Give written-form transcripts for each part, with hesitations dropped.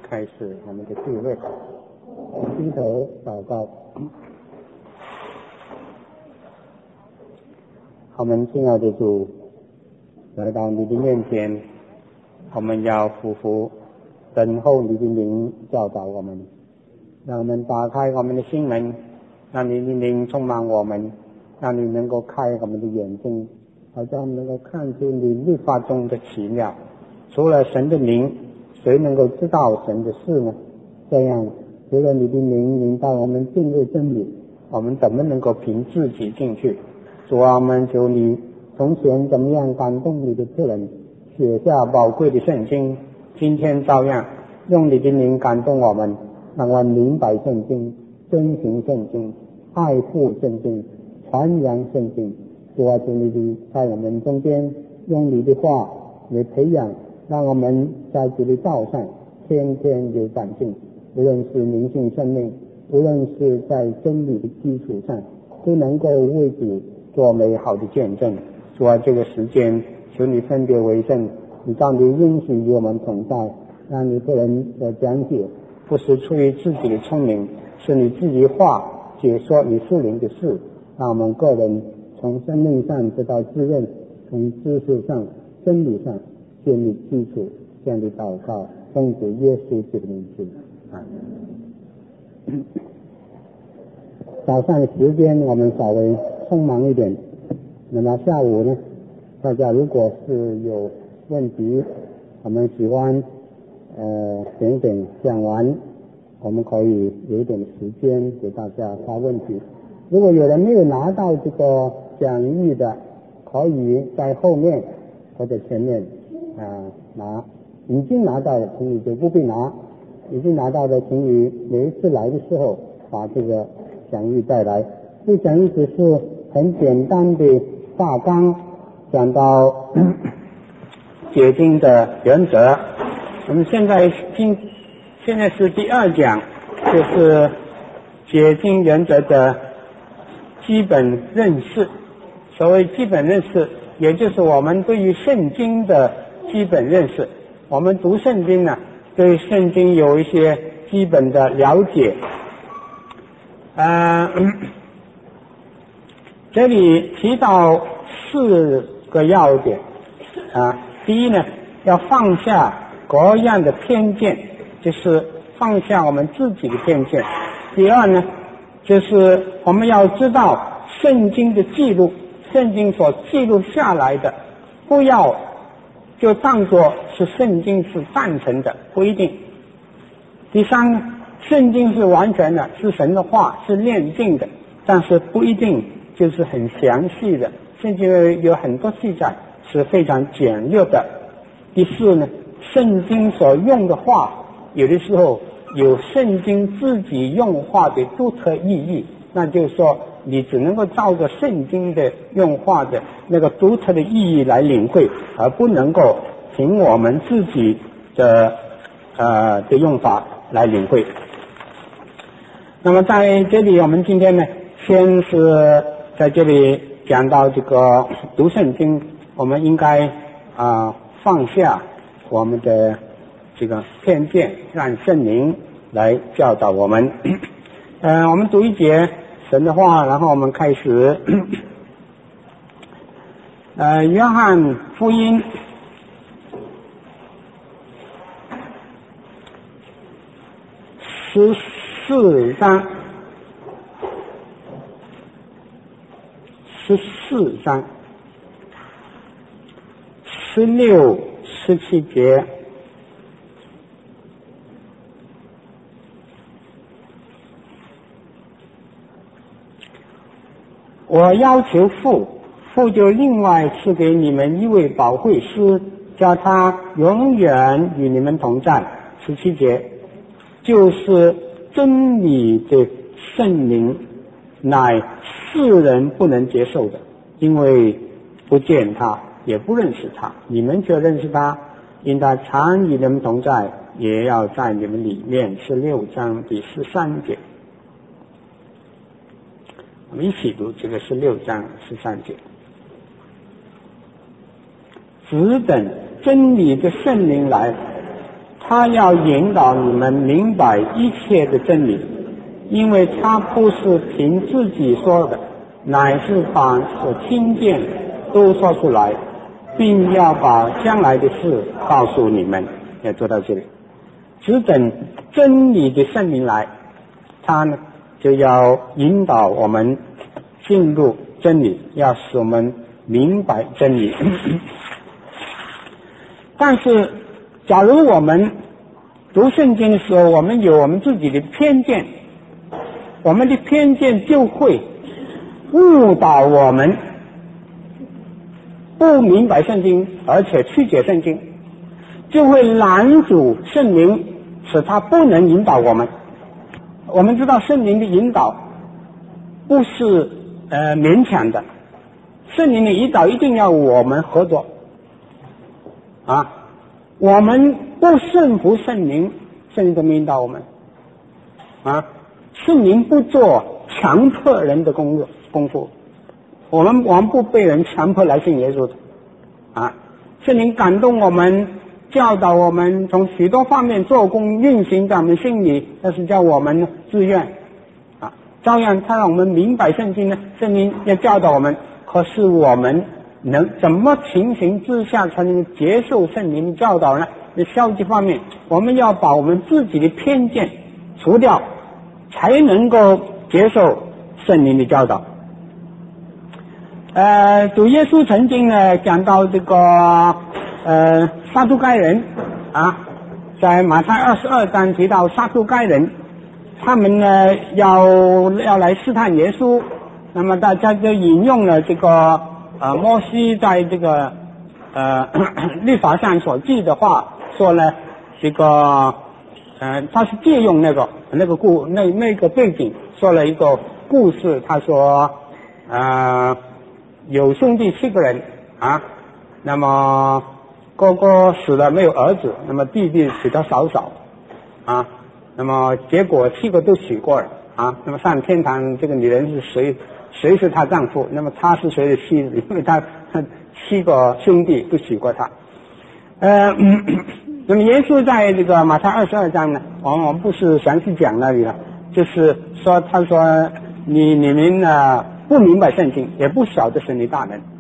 开始我们的聚会。低头祷告。我们亲爱的主，来到你的面前，我们要匍匐等候你的灵教导我们，让我们打开我们的心门，让你的灵充满我们，让你能够开我们的眼睛，好让我们能够看出你律法中的奇妙。除了神的灵，谁能够知道神的事呢？这样，除了你的灵引导我们进入真理，我们怎么能够凭自己进去？主啊，我们求你从前怎么样感动你的仆人，写下宝贵的圣经，今天照样用你的灵感动我们，让我们明白圣经，遵行圣经，爱护圣经，传扬圣经。主啊，求你在我们中间用你的话来培养，让我们在这个道上天天有长进，无论是灵性生命，无论是在真理的基础上，都能够为主做美好的见证。主啊，这个时间求你分别为圣，你照你允许与我们同在，让你个人所讲解不是出于自己的聪明，是你自己话解说你属灵的事，让我们个人从生命上得到滋润，从知识上真理上建立基础。这样的祷告奉主耶稣基督的名字。早上的时间我们稍微匆忙一点，那么下午呢，大家如果是有问题，我们喜欢等讲完，我们可以有一点时间给大家发问题。如果有人没有拿到这个讲义的，可以在后面或者前面拿。已经拿到的请你就不必拿，已经拿到的请你每一次来的时候把这个讲义带来。这讲义只是很简单的大纲，讲到解经的原则。我们现在是第二讲，就是解经原则的基本认识。所谓基本认识，也就是我们对于圣经的基本认识。我们读圣经呢，对圣经有一些基本的了解。这里提到4个要点。第一呢，要放下各样的偏见，就是放下我们自己的偏见。第二呢，就是我们要知道圣经的记录，圣经所记录下来的，不要就当作是圣经是赞成的，不一定。第三，圣经是完全的，是神的话，是炼净的，但是不一定就是很详细的，圣经有很多记载是非常简略的。第四呢，圣经所用的话，有的时候有圣经自己用话的独特意义，那就是说你只能够照着圣经的用话的那个独特的意义来领会，而不能够凭我们自己的用法来领会。那么在这里我们今天呢，先是在这里讲到这个读圣经，我们应该放下我们的这个偏见，让圣灵来教导我们。我们读一节神的话，然后我们开始。约翰福音14章16、17节。我要求父就另外赐给你们一位保惠师，叫他永远与你们同在。17节，就是真理的圣灵，乃世人不能接受的，因为不见他，也不认识他。你们却认识他，因他常与你们同在，也要在你们里面。16章第13节。我们一起读这个16章13节。只等真理的圣灵来， 他要引导你们明白一切的真理，因为他不是凭自己说的，乃是把所听见都说出来，并要把将来的事告诉你们。要做到这里，只等真理的圣灵来，他呢就要引导我们进入真理，要使我们明白真理。但是假如我们读圣经的时候，我们有我们自己的偏见，我们的偏见就会误导我们不明白圣经，而且曲解圣经，就会拦阻圣灵，使他不能引导我们。我们知道圣灵的引导不是勉强的，圣灵的引导一定要我们合作啊！我们不顺服圣灵，圣灵怎么引导我们啊？圣灵不做强迫人的功夫，我们不被人强迫来信耶稣的啊！圣灵感动我们，教导我们，从许多方面做工运行在我们心里，那是叫我们自愿啊。照样他让我们明白圣经呢，圣灵要教导我们，可是我们能怎么情形之下才能接受圣灵的教导呢？在消极方面，我们要把我们自己的偏见除掉，才能够接受圣灵的教导。主耶稣曾经呢讲到这个撒都该人啊，在马太22章提到撒都该人，他们呢要来试探耶稣，那么大家就引用了这个摩西在这个律法上所记的话，说呢这个他是借用那个背景说了一个故事，他说有兄弟7个人啊，那么哥哥死了没有儿子，那么弟弟娶到嫂嫂啊，那么结果7个都娶过了啊，那么上天堂这个女人是谁是她丈夫，那么她是谁的妻子，因为她7个兄弟都娶过她。那么耶稣在这个马太22章呢，我们不是详细讲那里了，就是说他说你们呢不明白圣经，也不晓得神的大能。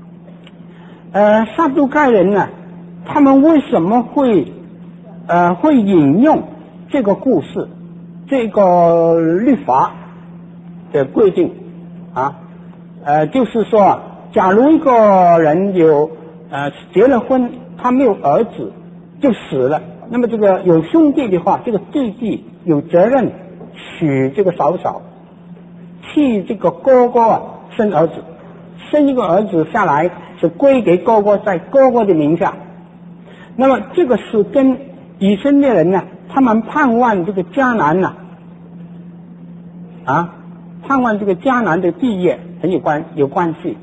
撒都该人呢，他们为什么会引用这个故事，这个律法的规定啊？就是说，假如一个人有结了婚，他没有儿子就死了，那么这个有兄弟的话，这个弟弟有责任娶这个嫂嫂，替这个哥哥生儿子，生一个儿子下来是归给哥哥，在哥哥的名下。那么这个是跟以色列人呢，他们盼望这个迦南呢盼望这个迦南的地业很有关系。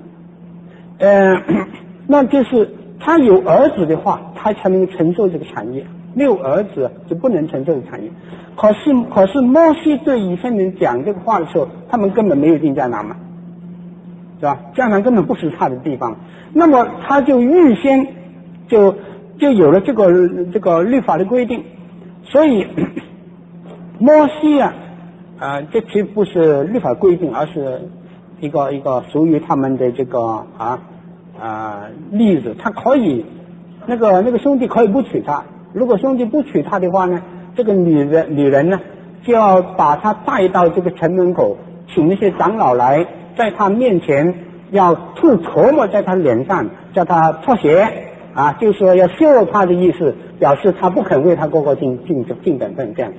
那就是他有儿子的话，他才能承受这个产业，没有儿子就不能承受这个产业。可是摩西对以色列人讲这个话的时候，他们根本没有进迦南嘛，是吧？迦南根本不是他的地方，那么他就预先就有了这个律法的规定，所以摩西这其实不是律法规定，而是一个属于他们的这个例子。他可以那个兄弟可以不娶她，如果兄弟不娶她的话呢，这个女人呢就要把她带到这个城门口，请那些长老来，在她面前要吐唾沫在她脸上，叫她脱鞋就是说要羞辱她的意思，表示她不肯为她哥哥尽本分这样。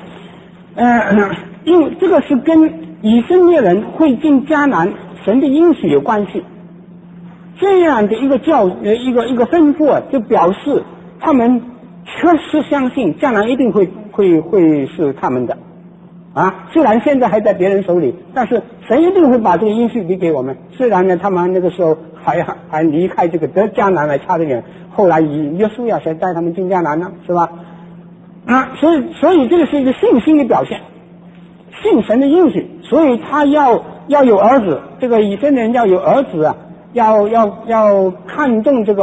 因为这个是跟以色列人会进迦南神的应许有关系。这样的一个吩咐就表示他们确实相信将来一定会是他们的虽然现在还在别人手里，但是神一定会把这个应许给我们。虽然呢他们那个时候还离开这个得迦南还差得远，后来以约书亚谁带他们进迦南呢，是吧？所以这个是一个信心的表现，信神的应许，所以他要有儿子，这个以色列人要有儿子要看重这个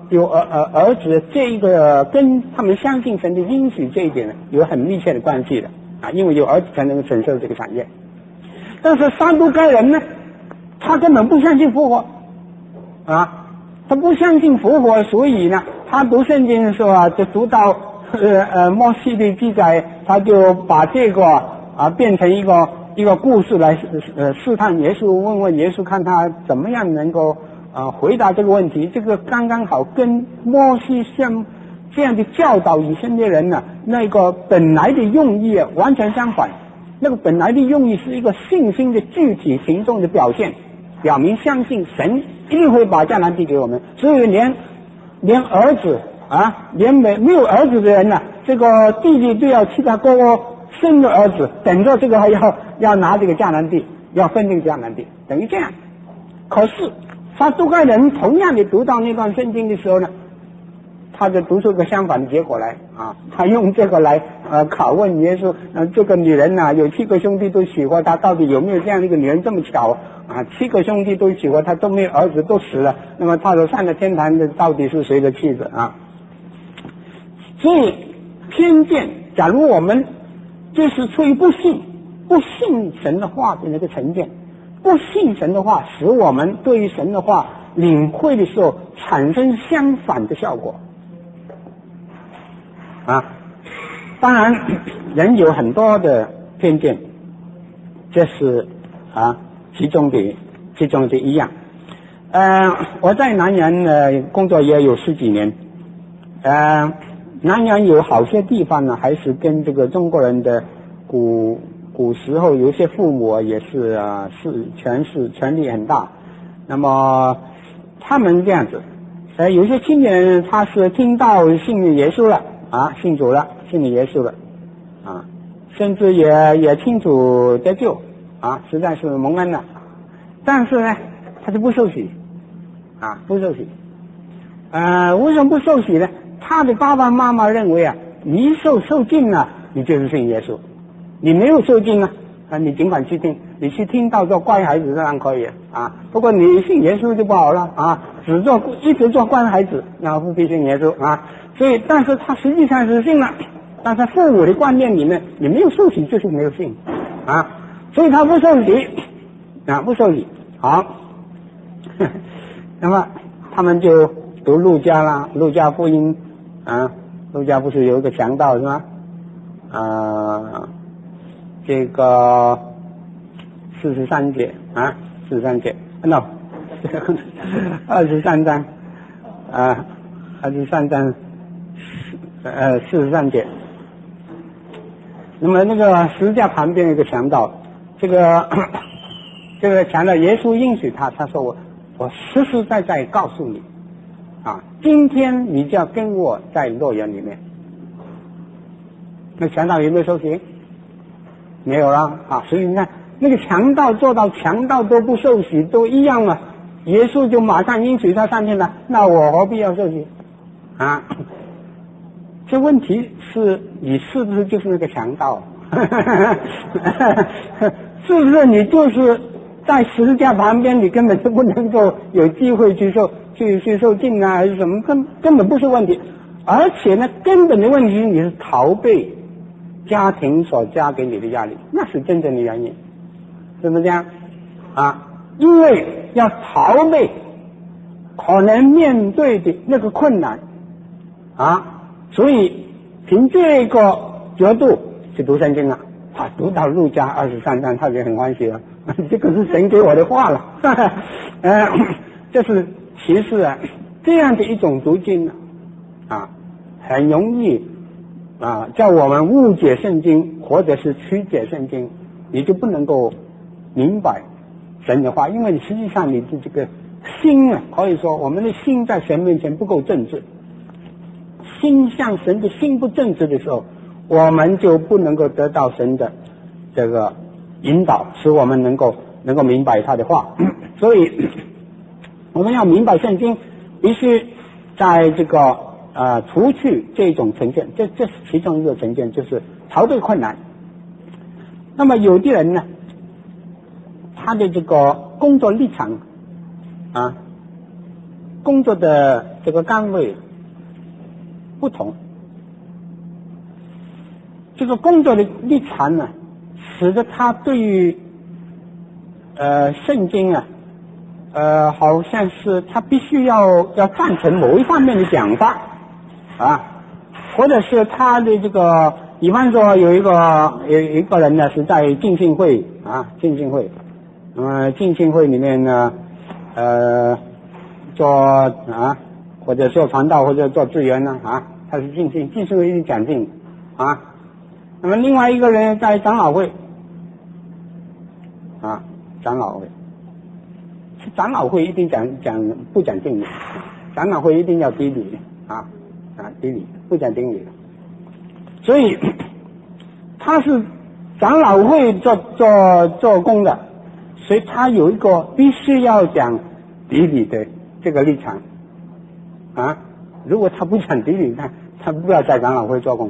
有儿子这一个跟他们相信神的应许这一点呢有很密切的关系的啊，因为有儿子才能够承受这个产业。但是撒都该人呢，他根本不相信复活啊，他不相信复活，所以呢，他读圣经的时候啊，就读到摩西的记载，他就把这个啊变成一个故事来试探耶稣，问耶稣看他怎么样能够回答这个问题。这个刚刚好跟摩西像这样的教导以色列人呢，那个本来的用意完全相反。那个本来的用意是一个信心的具体行动的表现，表明相信神一定会把迦南地给我们。所以连儿子啊，连没有儿子的人呢，这个弟弟都要替他哥哥生个儿子，等着这个还要拿这个迦南地，要分这个迦南地，等于这样。可是撒都该人同样的读到那段圣经的时候呢，他就读出个相反的结果来啊！他用这个来拷问耶稣，这个女人呐，有7个兄弟都喜欢她，到底有没有这样的一个女人这么巧啊？7个兄弟都喜欢她，都没有儿子，都死了，那么她所上了天堂的到底是谁的妻子啊？所以偏见，假如我们就是出于不信神的话的那个成见，不信神的话，使我们对于神的话领会的时候产生相反的效果。啊，当然人有很多的偏见，这是其中的一样。我在南洋工作也有10几年，南洋有好些地方呢，还是跟这个中国人的古时候有些父母也是权力很大，那么他们这样子，有些青年他是听到信耶稣了啊，信主了，信了耶稣了啊，甚至也清楚得救啊，实在是蒙恩了，但是呢，他就不受洗啊，不受洗。为什么不受洗呢？他的爸爸妈妈认为啊，你受浸了，你就是信耶稣；你没有受浸啊，你尽管去听，你去听到做乖孩子当然可以啊。不过你信耶稣就不好了啊，一直做乖孩子，那不必信耶稣啊。所以，但是他实际上是信了，但是父母的观念里面，你没有受洗就是没有信啊，所以他不受洗啊，不受洗。好，那么他们就读路加啦，路加福音啊，路加不是有一个强盗是吗？这个43节啊，43节 ，no， 23章23章43节。那么那个十字架旁边有一个强盗，这个强盗耶稣应许他说我实实在在告诉你啊，今天你就要跟我在乐园里面。那强盗有没有受洗？没有了啊！所以你看，那个强盗做到强盗都不受洗都一样了，耶稣就马上应许他上天了，那我何必要受洗啊？这问题是你是不是就是那个强盗？是不是你就是在十字架旁边，你根本就不能够有机会去受浸啊，还是什么？根本不是问题。而且呢，根本的问题你是逃避家庭所加给你的压力，那是真正的原因，是不是这样啊？因为要逃避可能面对的那个困难啊，所以凭这个角度去读圣经了啊，读到路加23章，他就很欢喜了，这个是神给我的话了，这是其实啊，这样的一种读经啊，很容易叫我们误解圣经或者是曲解圣经，你就不能够明白神的话，因为实际上你的这个心可以说我们的心在神面前不够正直，心向神的心不正直的时候，我们就不能够得到神的这个引导，使我们能够明白他的话。所以我们要明白圣经，必须在这个除去这种成见，这是其中一个成见，就是逃避困难。那么有的人呢，他的这个工作立场工作的这个岗位不同，这个工作的立场呢，使得他对于圣经啊，好像是他必须要赞成某一方面的讲法啊，或者是他的这个，比方说有一个人呢是在浸信会浸信会里面呢做或者做传道或者做职员呢他是浸信会一定讲经那么另外一个人在长老会长老会一定不讲定理，长老会一定要低理低理不讲定理的，所以他是长老会做工的，所以他有一个必须要讲低理的这个立场如果他不讲低理，他不要在长老会做工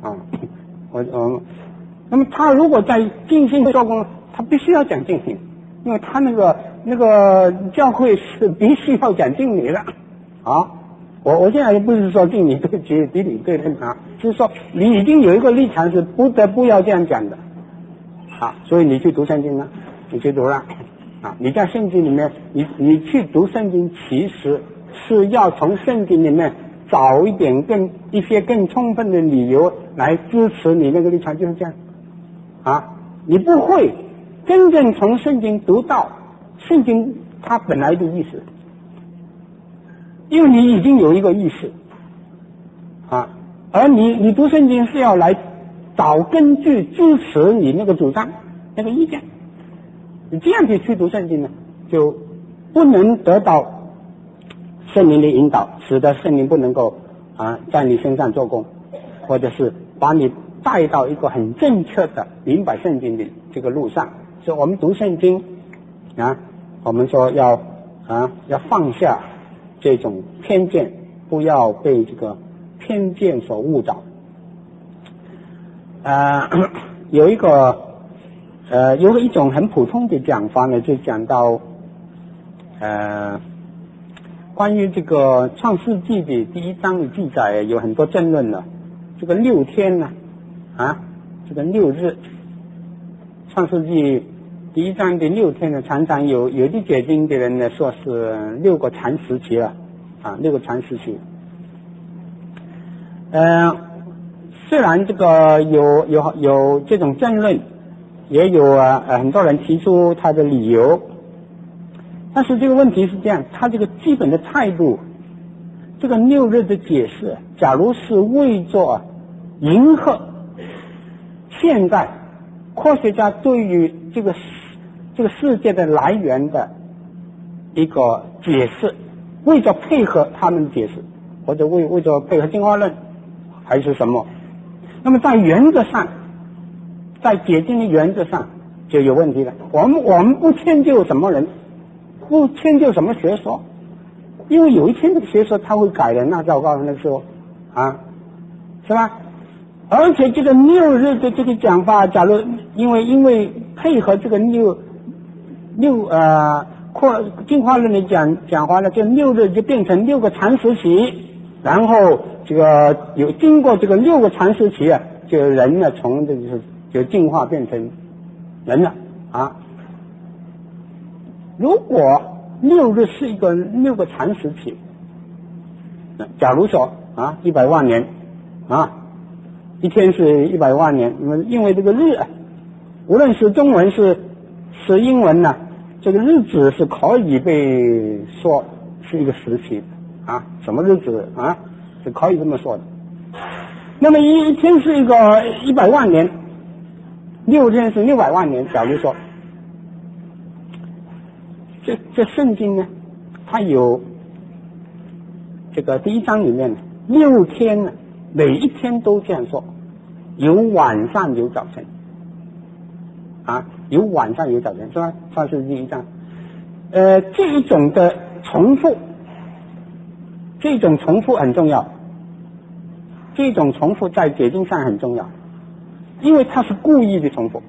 那么他如果在浸信会做工，他必须要讲定理，因为他那个教会是必须要讲定理的我现在不是说定理对低理对称就是说你已经有一个立场是不得不要这样讲的所以你去读圣经了，你去读了你在圣经里面你去读圣经，其实是要从圣经里面找一些更充分的理由来支持你那个立场，就是这样你不会真正从圣经读到圣经它本来的意思，因为你已经有一个意识而你读圣经是要来找根据支持你那个主张那个意见，你这样去读圣经呢，就不能得到圣灵的引导，使得圣灵不能够在你身上做工，或者是把你带到一个很正确的明白圣经的这个路上。所以我们读圣经我们说要放下这种偏见，不要被这个偏见所误导有一种很普通的讲法呢，就讲到关于这个创世纪的第1章的记载有很多争论了。这个6天呢这个6日，创世纪第1章的6天呢，常常有的解经的人呢说是6个禅时期了6个禅时期虽然这个有这种争论，也有很多人提出他的理由，但是这个问题是这样，他这个基本的态度，这个6日的解释，假如是为着迎合现在科学家对于这个世界的来源的一个解释，为着配合他们的解释，或者为着配合进化论还是什么，那么在原则上，在解经的原则上就有问题了。我们不迁就什么人，不迁就什么学说，因为有一天这个学说他会改的，那糟糕了，那时候是吧？而且这个6日的这个讲法，假如因为配合这个进化论的讲话呢，这6日就变成6个禅时期，然后这个经过这个6个禅时期就人呢从这个就进化变成人了如果6日是一个6个禅时期，假如说100万年一天是100万年，那么因为这个日无论是中文是英文呢，这个日子是可以被说是一个时期什么日子是可以这么说的。那么一天是一个100万年，6天是600万年，假如说这圣经呢，它有这个第1章里面6天呢，每一天都这样说，有晚上有早晨有晚上有早晨，是吧？创世纪1章这一种的重复，这种重复很重要，这种重复在解经上很重要，因为它是故意的重复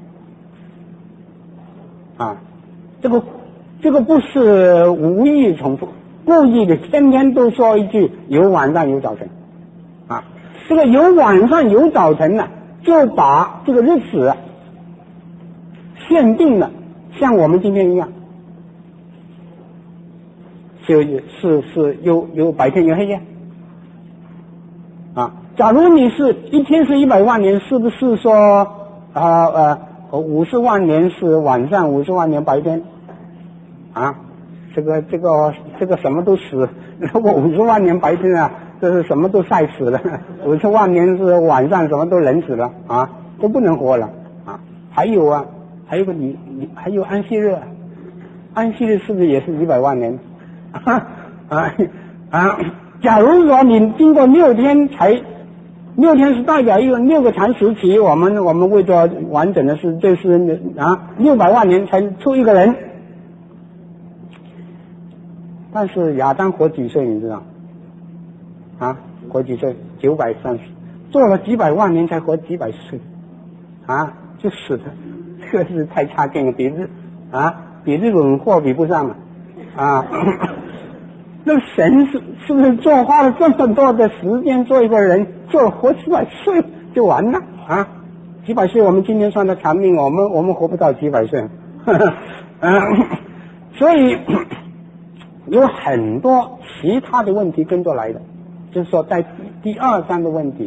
这个不是无意重复故意的天天都说一句有晚上有早晨啊，这个有晚上有早晨呢，就把这个日子限定了，像我们今天一样，是有白天有黑夜啊。假如你是一天是100万年，是不是说50万年是晚上，50万年白天啊？这个什么都死，如果50万年白天啊，这是什么都晒死了；50万年是晚上，什么都冷死了啊，都不能活了啊。还有还有安息日，安息日是不是也是100万年？假如说你经过6天6天是代表一个6个长时期，我们为着完整的是这是600万年才出一个人。但是亚当活几岁你知道啊？活几岁？930，做了几百万年才活几百岁啊，就死了。这个是太差劲了，比日本货比不上了啊。那神是不是花了这么多的时间做一个人，活几百岁就完了啊？几百岁我们今天算的长命，我们活不到几百岁。所以有很多其他的问题跟着来的，就是说在第2章的问题，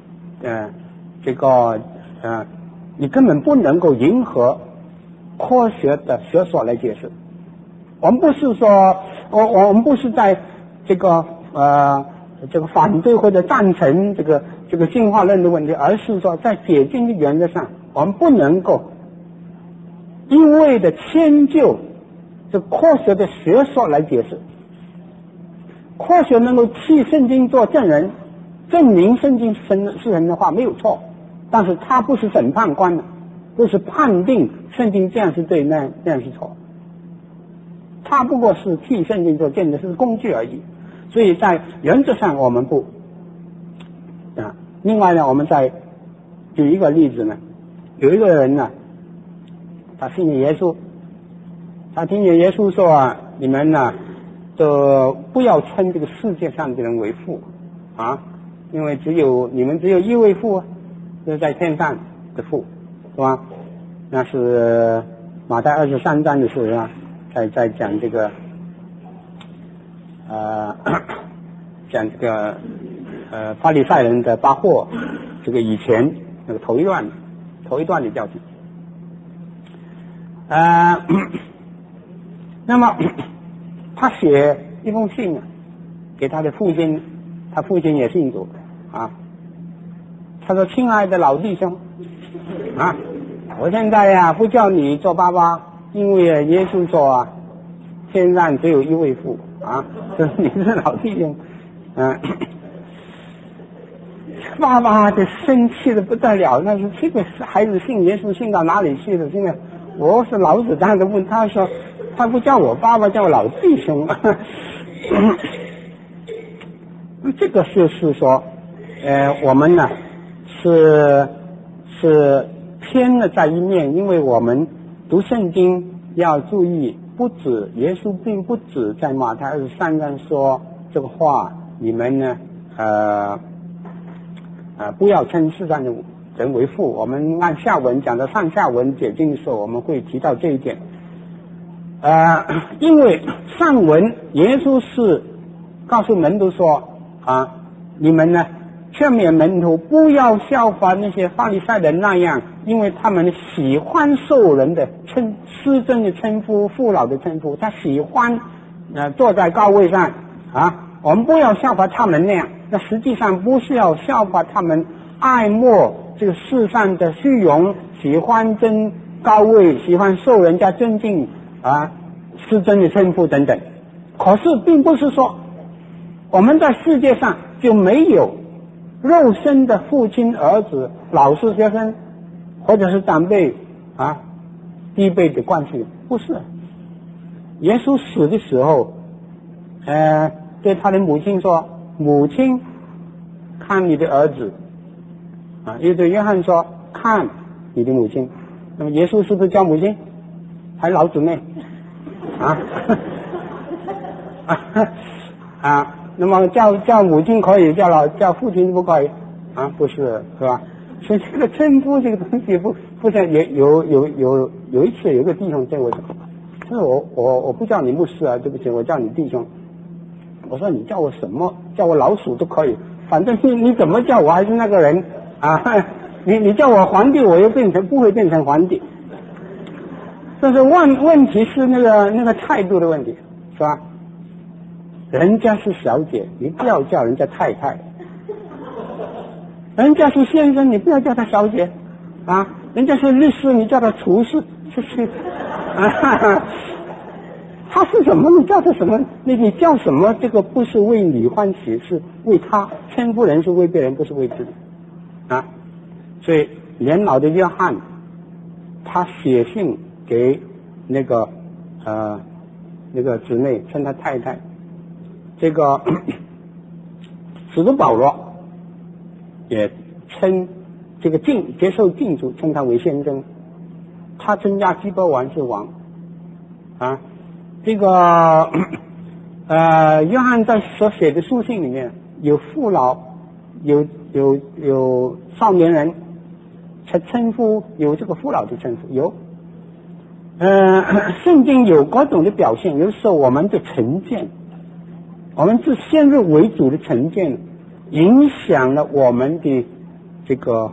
你根本不能够迎合科学的学说来解释。我们不是说，我们不是在这个反对或者赞成这个进化论的问题，而是说在解经的原则上，我们不能够一味的迁就这科学的学说来解释。科学能够替圣经做证人，证明圣经是人的话没有错，但是他不是审判官的，不是判定圣经这样是对，那样是错。他不过是替圣经做见证，是工具而已。所以在原则上我们不另外呢，我们再举一个例子呢，有一个人呢，他信耶稣，他听见耶稣说你们呢都不要称这个世界上的人为父啊，因为你们只有一位父就是在天上的父，是吧？那是马太23章的事啊。在讲这个法利赛人的八祸，这个以前那个头一段的教训。那么他写一封信给他的父亲，他父亲也信主啊。他说：“亲爱的老弟兄啊，我现在不叫你做爸爸，因为耶稣说天上只有一位父啊，就是你是老弟兄。”爸爸就生气的不得了，那是这个孩子信耶稣信到哪里去了？现在我是老子当的问他说，他不叫我爸爸，叫我老弟兄。这个就是说，我们呢是偏了在一面，因为我们读圣经要注意，耶稣并不止在马太23章说这个话，你们呢不要称世上的人为父。我们按下文讲的上下文解经的时候，我们会提到这一点。因为上文耶稣是告诉门徒说你们呢劝勉门徒不要效法那些法利赛人那样，因为他们喜欢受人的施赠的称呼、父老的称呼，他喜欢坐在高位上我们不要效法他们那样。那实际上不是要效法他们爱慕这个世上的虚荣，喜欢争高位，喜欢受人家尊敬施赠的称呼等等。可是并不是说我们在世界上就没有肉身的父亲、儿子、老师、学生，或者是长辈低辈的关系，不是。耶稣死的时候对他的母亲说：“母亲，看你的儿子。”又对约翰说：“看你的母亲。”那么耶稣是不是叫母亲？还老姊妹那么叫母亲可以，叫父亲不可以啊？不是，是吧？所以这个称呼这个东西不像有一次有个弟兄对我说，我不叫你牧师啊，对不起，我叫你弟兄。我说你叫我什么？叫我老鼠都可以，反正你怎么叫我还是那个人啊。你叫我皇帝，我又不会变成皇帝。但是问题是那个态度的问题，是吧？人家是小姐，你不要叫人家太太；人家是先生，你不要叫他小姐啊；人家是律师，你叫他厨师，他是什么？你叫他什么？你叫什么？这个不是为你欢喜，是为他。称呼人是为别人，不是为自己啊。所以年老的约翰，他写信给那个姊妹，称他太太。这个使徒保罗也称这个接受敬主，称他为先生。他称亚基波王是王啊。这个约翰在所写的书信里面有父老，有少年人，才称呼有这个父老的称呼有。圣经有各种的表现，有时候我们的成见，我们是先入为主的成见，影响了我们的这个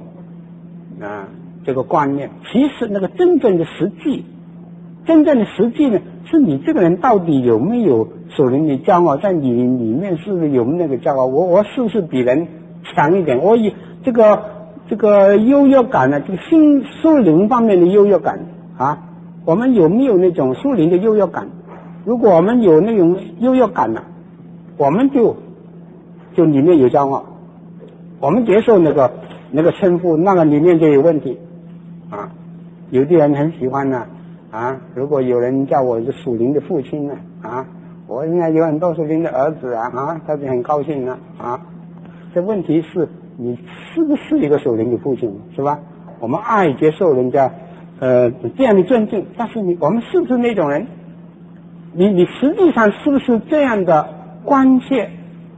观念。其实那个真正的实际呢，是你这个人到底有没有属灵的骄傲，在你里面是不是有那个骄傲？我是不是比人强一点？我以这个优越感呢，这个属灵方面的优越感啊，我们有没有那种属灵的优越感？如果我们有那种优越感呢，我们就里面有骄傲，我们接受那个称呼，那个里面就有问题啊。有的人很喜欢呢如果有人叫我是属灵的父亲呢我现在有很多属灵的儿子他就很高兴了这问题是你是不是一个属灵的父亲，是吧？我们爱接受人家这样的尊敬，但是我们是不是那种人？你实际上是不是这样的关切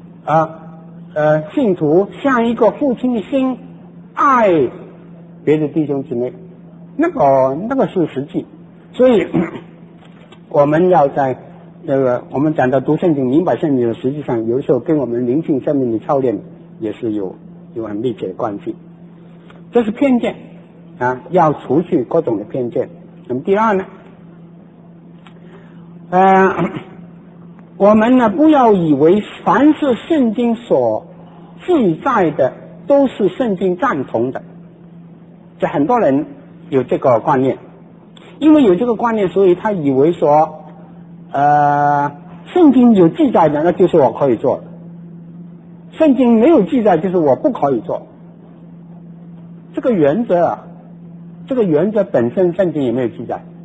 信徒像一个父亲的心爱别的弟兄姊妹，那个是实际。所以我们要在我们讲到读圣经明白圣经的，实际上有时候跟我们灵性生命的操练也是有很密切的关系。这是偏见要除去各种的偏见。那么第二呢我们呢不要以为凡是圣经所记载的都是圣经赞同的，这很多人有这个观念，因为有这个观念，所以他以为说圣经有记载的那就是我可以做的，圣经没有记载就是我不可以做。这个原则本身圣经也没有记载。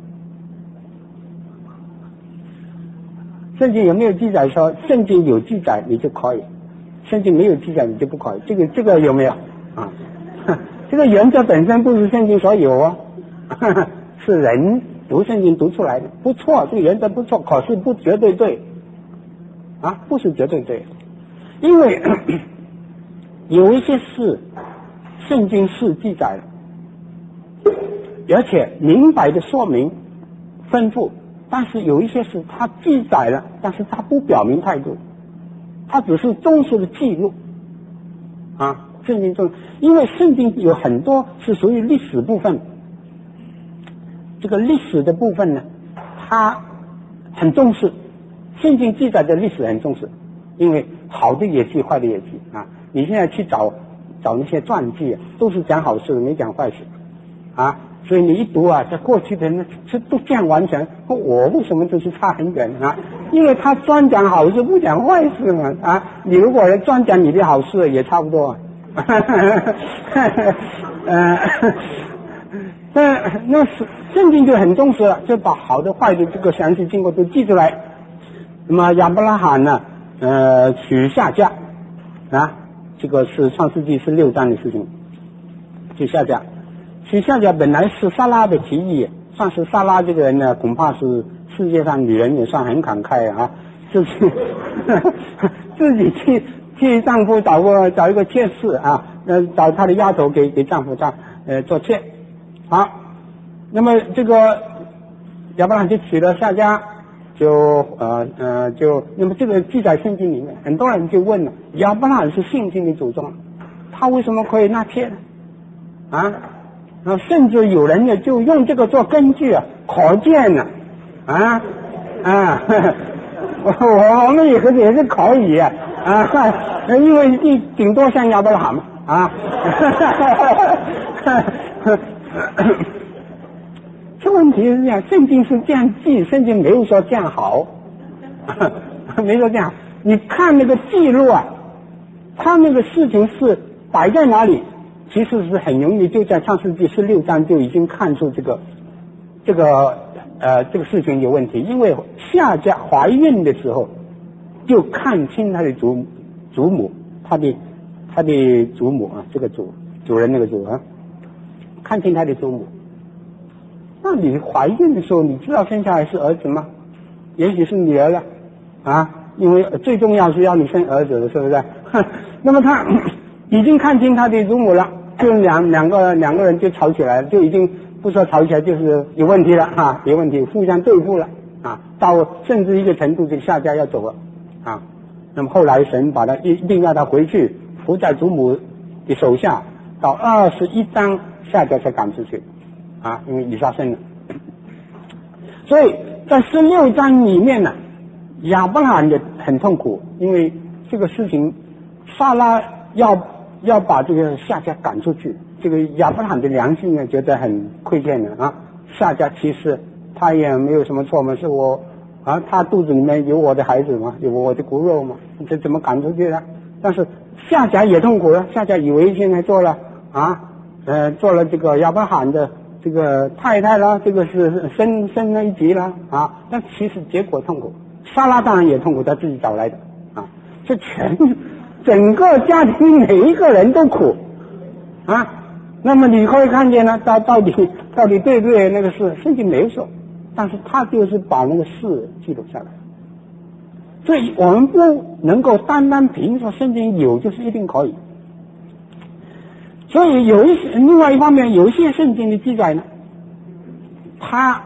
圣经有没有记载说圣经有记载你就可以，圣经没有记载你就不可以？这个有没有这个原则本身不是圣经所有是人读圣经读出来的，不错，这个原则不错，可是不绝对对不是绝对对。因为有一些事圣经是记载的，而且明白的说明吩咐，但是有一些事它记载了，但是它不表明态度，它只是忠实的记录圣经中，因为圣经有很多是属于历史部分，这个历史的部分呢它很重视，圣经记载的历史很重视，因为好的也记，坏的也记你现在去找那些传记都是讲好事没讲坏事所以你一读在过去的人都这样完成，我为什么就是差很远因为他专讲好事不讲坏事嘛你如果专讲你的好事也差不多那是圣经就很重视了，就把好的坏的这个详细经过都记出来。那么亚伯拉罕呢娶夏甲这个是创世纪16章的事情，娶夏甲。娶夏甲本来是撒拉的提议，算是撒拉这个人呢恐怕是世界上女人也算很慷慨就是自己替丈夫找一个妾室啊，找他的丫头给丈夫做妾。好，那么这个亚伯拉罕就娶了夏甲，那么这个记载圣经里面，很多人就问了，亚伯拉罕是信心的祖宗，他为什么可以纳妾呢？啊，然后甚至有人呢就用这个做根据啊，可见呢我们也是可以因为顶多像亚伯拉罕嘛这问题是这样，圣经是这样记，圣经没有说这样好没说这样。你看那个记录啊，他那个事情是摆在哪里，其实是很容易，就在创世纪16章就已经看出这个事情有问题。因为夏甲怀孕的时候就看清他的祖母，他的祖母啊，这个主人那个主啊，看清他的祖母。那你怀孕的时候，你知道生下来是儿子吗？也许是女儿了因为最重要是要你生儿子的，是不是那么他已经看清他的祖母了，就两个人就吵起来了，就已经不说吵起来，就是有问题了有问题，互相对付了到甚至一个程度，这个夏甲要走了那么后来神把他一定要他回去伏在祖母的手下，到21章夏甲才赶出去因为以撒生了。所以在16章里面呢，亚伯拉罕也很痛苦，因为这个事情撒拉要把这个夏甲赶出去，这个亚伯拉罕的良心呢觉得很亏欠的夏甲其实他也没有什么错嘛，是我他肚子里面有我的孩子嘛，有我的骨肉嘛，这怎么赶出去呢？但是夏甲也痛苦了，夏甲以为现在做了这个亚伯拉罕的这个太太了，这个是升了一级了但其实结果痛苦。撒拉当然也痛苦，他自己找来的这整个家庭每一个人都苦那么你可以看见呢，到底对不对？那个事圣经没有说，但是他就是把那个事记录下来。所以我们不能够单单凭说圣经有就是一定可以。所以另外一方面，有一些圣经的记载呢，它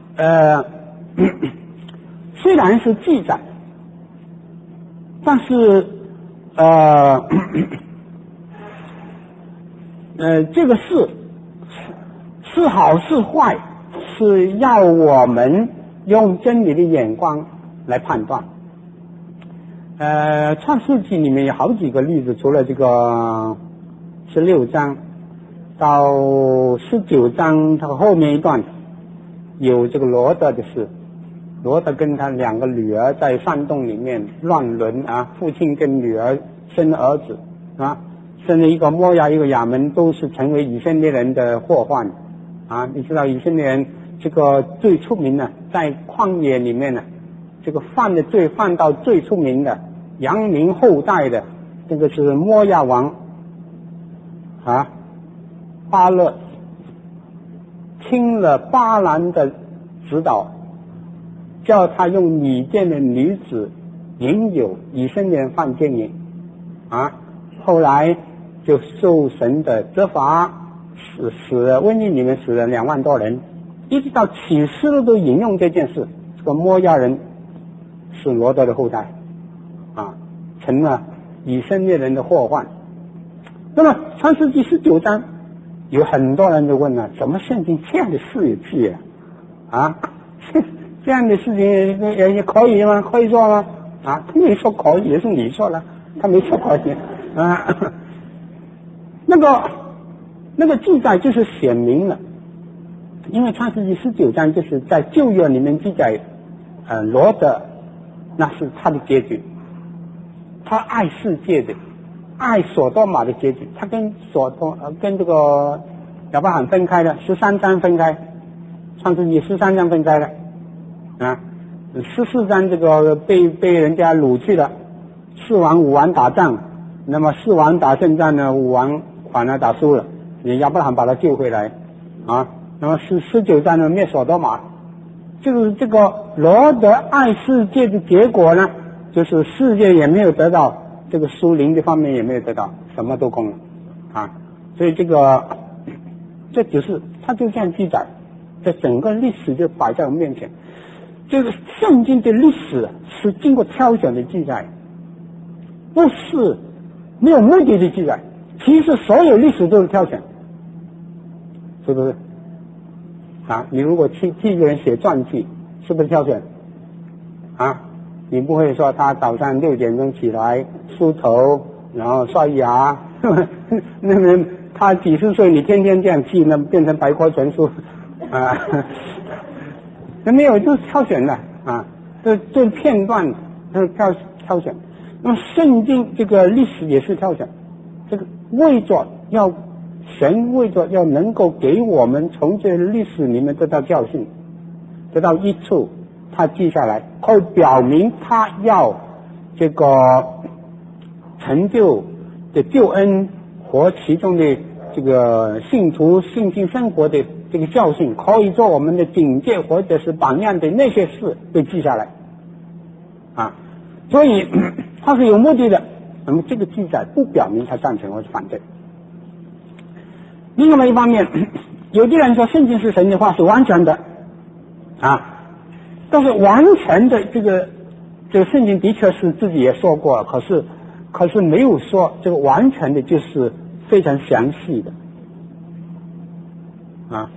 虽然是记载，但是这个事是好是坏，是要我们用真理的眼光来判断。创世纪里面有好几个例子，除了这个16章到19章它后面一段有这个罗德的事，罗德跟他2个女儿在山洞里面乱伦父亲跟女儿生了儿子生了一个摩押一个亚门，都是成为以色列人的祸患你知道以色列人这个最出名的在旷野里面呢，这个犯的罪犯到最出名的扬名后代的这个是摩押王巴勒，听了巴兰的指导，叫他用米甸的女子引诱以色列人犯奸淫后来就受神的责罚，瘟疫里面死了2万多人，一直到启示录都引用这件事。这个摩押人是罗德的后代成了以色列人的祸患。那么创世纪19章有很多人就问了，怎么圣经这样的事也记这样的事情也可以吗？可以做吗？他没说可以，也是你说了，他没说可以那个记载就是显明了，因为创世纪19章就是在旧约里面记载罗德，那是他的结局，他爱世界的，爱所多玛的结局，他跟这个亚伯拉罕分开了，13章分开，创世纪13章分开了14章这个被人家掳去了，4王5王打仗，那么4王打胜仗呢，5王反而打输了，亚伯拉罕把他救回来那么19章呢灭所多玛， 就是这个罗德爱世界的结果呢，就是世界也没有得到，这个属灵的方面也没有得到，什么都空了啊。所以这只是他就这样记载，这整个历史就摆在我们面前。这个圣经的历史是经过挑选的记载，不是没有目的的记载。其实所有历史都是挑选，是不是啊？你如果替一个人写传记，是不是挑选啊？你不会说他早上6点钟起来梳头，然后刷牙，那么他几十岁你天天这样记，那变成百科全书啊？那没有，就是挑选的啊，这片段是挑选。那么圣经这个历史也是挑选，这个神为着要能够给我们从这历史里面得到教训，得到益处，他记下来，会表明他要这个成就的救恩和其中的这个信徒信心生活的这个教训，可以做我们的警戒或者是榜样的那些事被记下来啊，所以它是有目的的。那么这个记载不表明他赞成或是反对。另外一方面，有的人说圣经是神的话是完全的啊，但是完全的这个圣经的确是自己也说过了，可是没有说这个完全的就是非常详细的啊，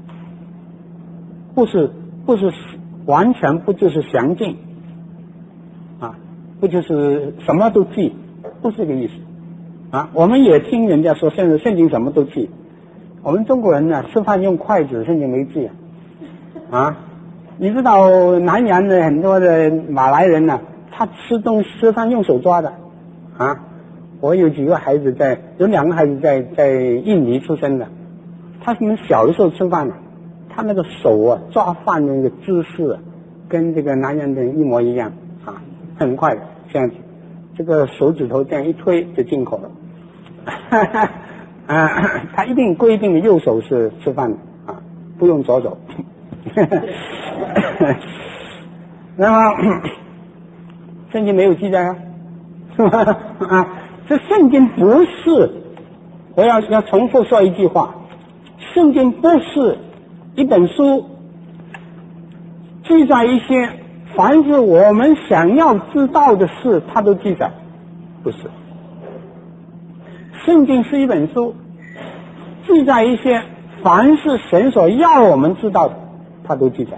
不是完全，不就是详尽啊，不就是什么都记，不是这个意思啊。我们也听人家说现在圣经什么都记，我们中国人呢吃饭用筷子，圣经没记啊。你知道南洋的很多的马来人呢，他吃饭用手抓的啊。我有2个孩子在印尼出生的，他们小的时候吃饭呢，他那个手啊抓饭的那个姿势跟这个南洋人一模一样啊，很快这样子，这个手指头这样一推就进口了他一定规定右手是吃饭的啊，不用左手那么圣经没有记载啊是吧啊，这圣经不是，我要重复说一句话，圣经不是一本书记载一些凡是我们想要知道的事它都记载，不是。圣经是一本书，记载一些凡是神所要我们知道的它都记载。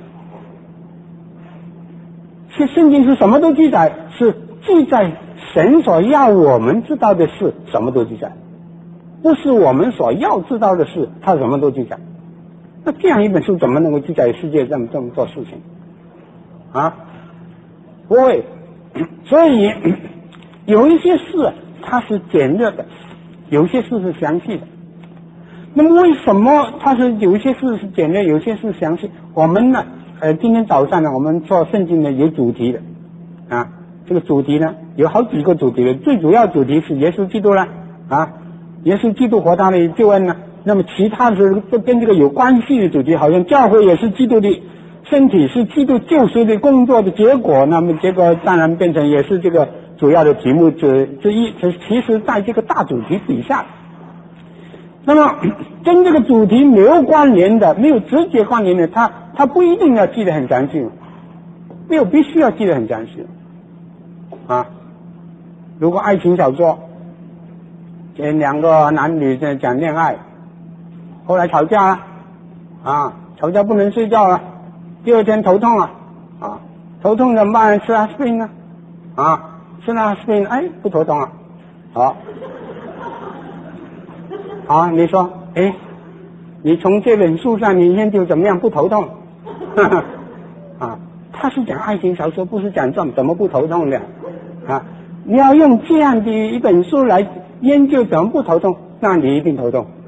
是圣经是什么都记载，是记载神所要我们知道的事什么都记载，不是我们所要知道的事它什么都记载。那这样一本书怎么能够记载世界这么多事情啊？不会。所以有一些事它是简略的，有些事是详细的。那么为什么它是有一些事是简略，有些事详细？我们呢今天早上呢我们做圣经呢有主题的啊，这个主题呢有好几个主题的，最主要主题是耶稣基督了啊，耶稣基督和他的救恩呢。那么其他的跟这个有关系的主题，好像教会也是基督的身体，是基督救赎的工作的结果，那么结果当然变成也是这个主要的题目之一，其实在这个大主题底下。那么跟这个主题没有关联的，没有直接关联的，他不一定要记得很详细，没有必须要记得很详细啊。如果爱情小说2个男女在讲恋爱，后来吵架了啊，吵架不能睡觉了，第2天头痛了啊，头痛怎么办？吃阿司匹林啊，吃了阿司匹林，哎，不头痛了。好，你说，你从这本书上你研究怎么样不头痛啊，他是讲爱情小说，不是讲怎么不头痛的啊。你要用这样的一本书来研究怎么不头痛，那你一定头痛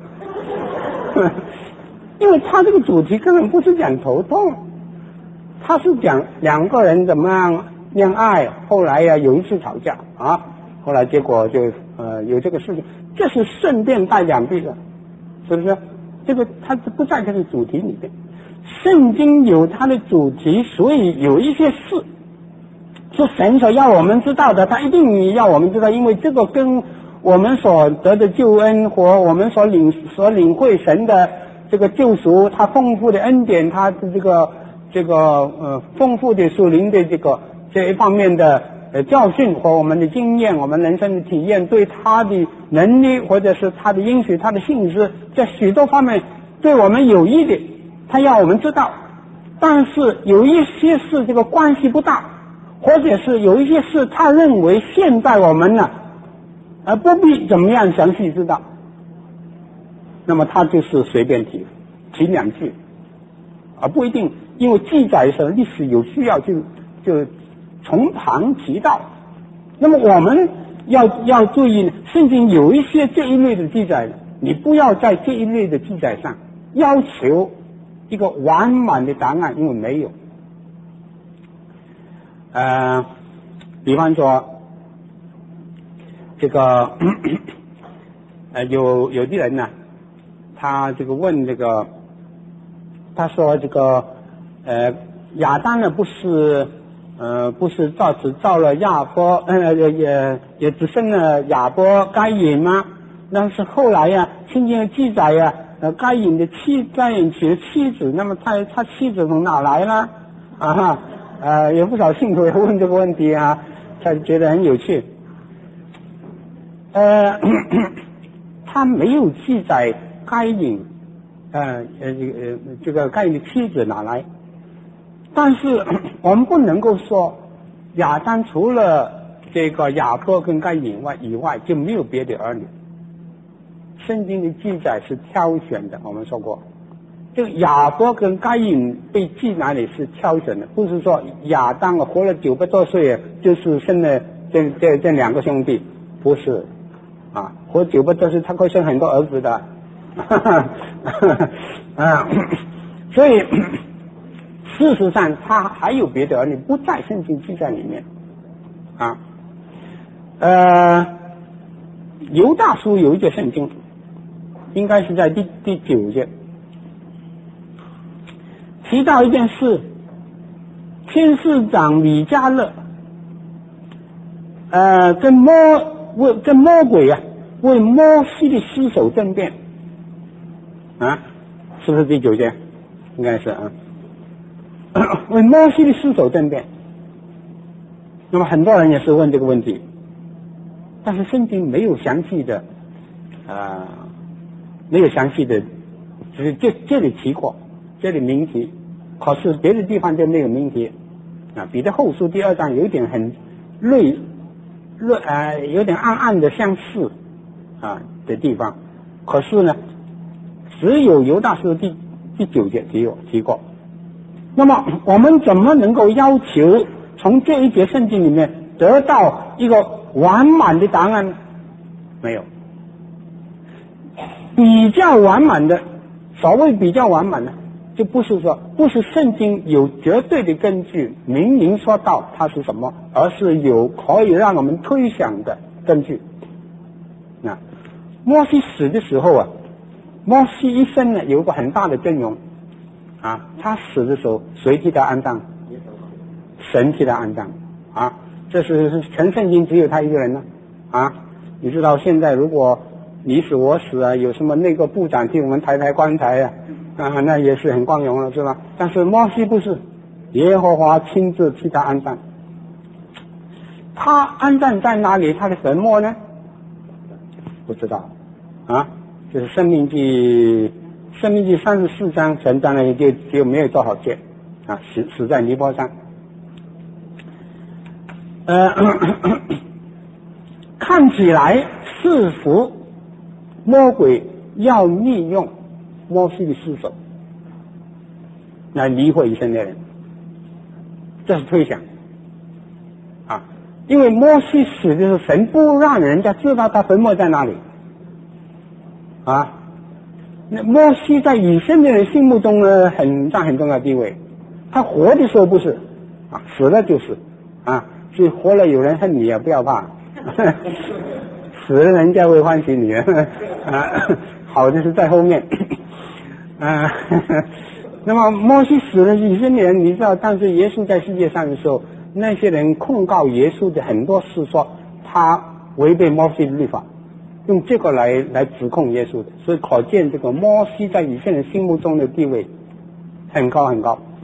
因为他这个主题根本不是讲头痛，他是讲2个人怎么样恋爱，后来有一次吵架啊，后来结果就有这个事情，这是顺便带两句的，是不是？这个它不在这个主题里面。 圣经有它的主题，所以有一些事是神所要我们知道的，他一定要我们知道，因为这个跟我们所得的救恩和我们所领会神的这个救赎，他丰富的恩典，他的这个丰富的属灵的这一方面的教训和我们的经验，我们人生的体验，对他的能力或者是他的应许，他的信实，在许多方面对我们有益的，他要我们知道。但是有一些事这个关系不大，或者是有一些事他认为现在我们呢不必怎么样详细知道，那么他就是随便提两句，而不一定因为记载的时候历史有需要就从旁提到。那么我们要注意，圣经有一些这一类的记载，你不要在这一类的记载上要求一个完满的答案，因为没有。比方说这个有的人呢，他这个问这个，他说这个亚当呢不是只造了亚伯，也只生了亚伯该隐吗？但是后来呀，圣经的记载呀，该隐娶了妻子，那么他妻子从哪来呢？有不少信徒也问这个问题啊，他觉得很有趣。他没有记载该隐这个该隐的妻子哪来，但是我们不能够说亚当除了这个亚伯跟该隐以外就没有别的儿女。圣经的记载是挑选的，我们说过，这个亚伯跟该隐被记哪里是挑选的，不是说亚当活了900多岁就是生了这两个兄弟，不是啊，活900多岁他可以生很多儿子的所以事实上他还有别的儿女不在圣经记载里面啊。犹大书有一节圣经，应该是在第9节提到一件事，天使长米迦勒跟魔鬼为摩西的尸首争辩是不是第9节？应该是为摩西的尸首争辩。那么很多人也是问这个问题，但是圣经没有详细的只是这里提过，这里明提，可是别的地方就没有明提彼得后书第2章有一点很有点暗暗的相似的地方，可是呢只有犹大书第9节提过。那么我们怎么能够要求从这一节圣经里面得到一个完满的答案？没有。比较完满的，所谓比较完满的，就不是圣经有绝对的根据明明说到它是什么，而是有可以让我们推想的根据。摩西死的时候摩西一生呢有一个很大的阵容他死的时候谁替他安葬？神替他安葬这是全圣经只有他一个人呢你知道现在如果你死我死有什么内阁部长替我们抬棺材那也是很光荣了，是吧？但是摩西不是，耶和华亲自替他安葬。他安葬在哪里？他的坟墓呢？不知道就是申命记34章神当然就没有多少节死在尼泊山。看起来似乎魔鬼要利用摩西的尸首来迷惑以色列人，这是推想因为摩西死的时候神不让人家知道他坟墓在哪里那摩西在以色列人心目中呢很重要的地位，他活的时候不是死了就是所以活了有人恨你也不要怕死了人家会欢喜你好的是在后面那么摩西死了几十年，你知道，当时耶稣在世界上的时候，那些人控告耶稣的很多事，说他违背摩西的律法，用这个来指控耶稣的。所以可见这个摩西在以色列人心目中的地位很高很高。